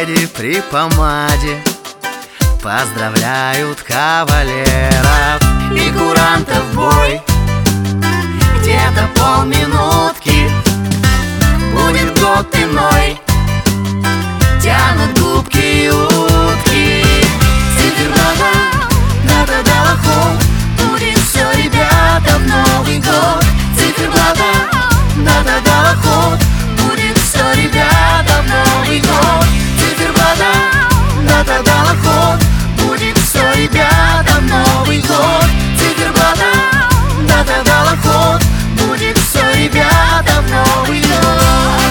леди при помаде поздравляют кавалеров и курантов в бой. Где-то полминутки, будет год иной, тянут губки и утки. Циферблата, дата дала ход, будет все, ребята, в Новый год. Циферблата, дата дала ход, будет все, ребята, в Новый год. Циферблата, дата дала ход, будет все, ребята, в Новый год. Циферблата, дата дала ход, будет все, ребята, в Новый год.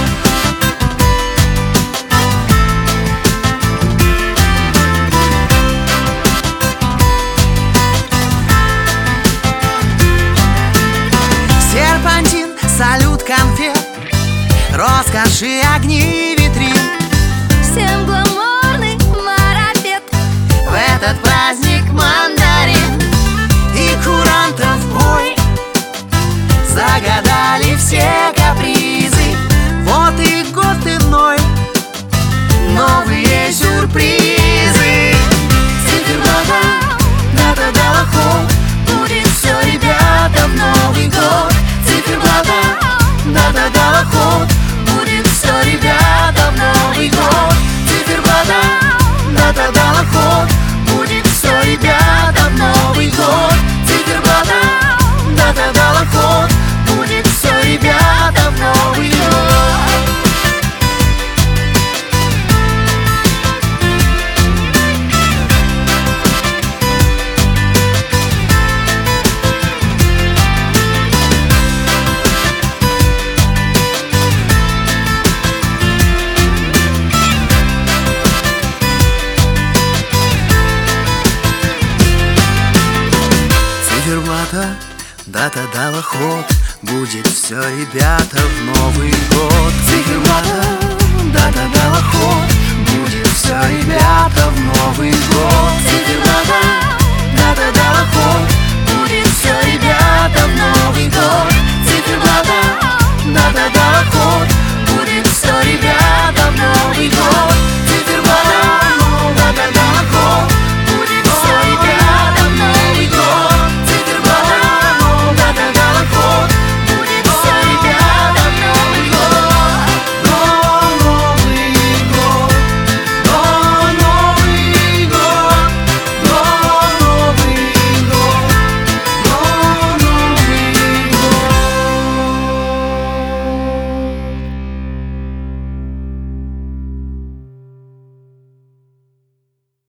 Серпантин, салют конфет, роскоши, огни, витрин. Всем гламурный марафет, В этот праздник мандарин и курантов в бой. Загадали все капризы, вот и год иной, новые сюрпризы. Циферблата, дата дала ход, будет все, ребята, в Новый год. Циферблата, дата дала ход, будет все, ребята, в Новый год. Циферблата, дата дала ход, будет все, ребята, в Новый год. Циферблата, дата дала ход, будет все, ребята, в Новый год. Циферблата, дата дала ход, будет все, ребята, в Новый год. Циферблата,